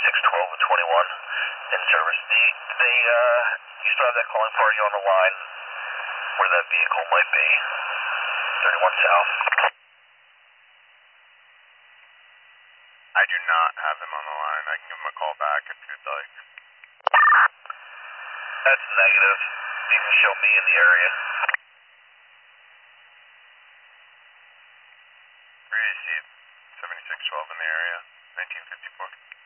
7612 and 21 in service. You still have that calling party on the line where that vehicle might be? 31 South. I do not have them on the line. I can give them a call back if you'd like. That's negative. You can show me in the area. We received 7612 in the area, 1954.